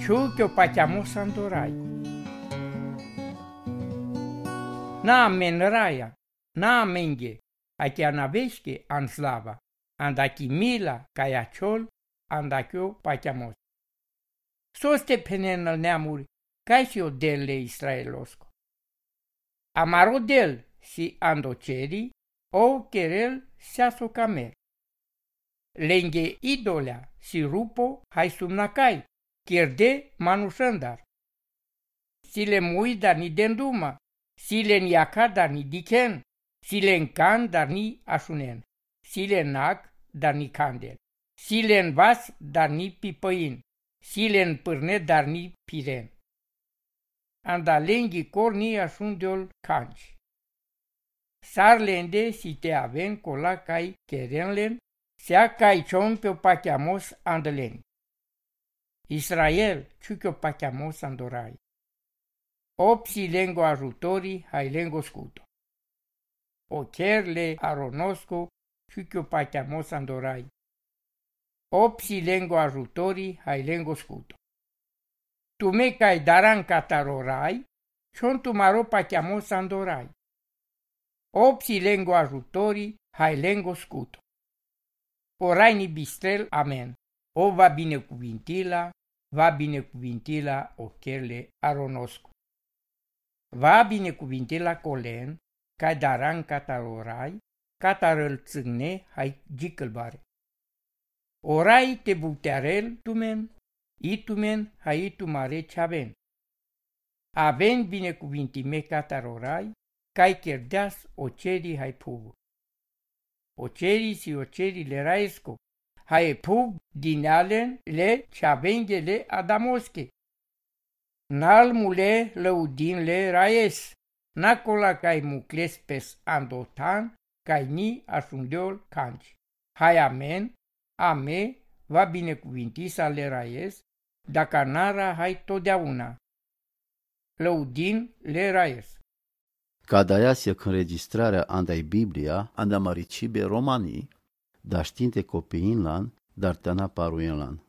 ciu che pachiamo sandorai. Na men raya, na menge, akia navesche an slava, andaki mila caiaciol, andakio pachiamos. Soste penenal neamuri, caisio delle Israelosco. Amaro del si andoceri, o querel seaso camer. Lenghe idolea si rupo hai sumnacai, chierde manusandar. Sile mui dar ni denduma, sile niaca dar ni diken, sile can dar ni asunen, sile nac dar ni candel, sile vas dar ni pipăin, sile pârne dar ni piren. Anda lenghi corni asundeol canci. Sarlende si te aven cola cai kerenlen, sea cai chon pe pachiamos andelen. Israel, ciuchio pachiamos andorai. Opsi lengo ajutori, hai lengo scuto. Ocherle aronosco, ciuchio pachiamos andorai. Opsi lengo ajutori, hai lengo scuto. Tu me cai daran catarorai, chon tu maro pachiamos andorai. Opsi lengo ajutori, hai lengo scuto. Orai ni bistrel, amen. O va binecuvintila ocherle aronosco. Va binecuvintila colen, ca daran catarorai, catarăl țâgne, hai gicălbare. Orai te butearel tumen, itumen, hai itumare ceaven. Aven binecuvintime catarorai, cai cherdeas oceri hai puvu. Oceri si oceri le raesco, hai puv dinalen le ceavengele adamosche. Nalmule lăudin le raes, nacola cai mucles pes andotan, cai ni asundeol canci. Hai amen, ame, va binecuvinti sa le raes, dacă nara hai totdeauna. Lăudin le raes. Cada se înregistrarea andai Biblia, anda maricibe romanii, dar știinte copiinlan, dar tana paruinlan.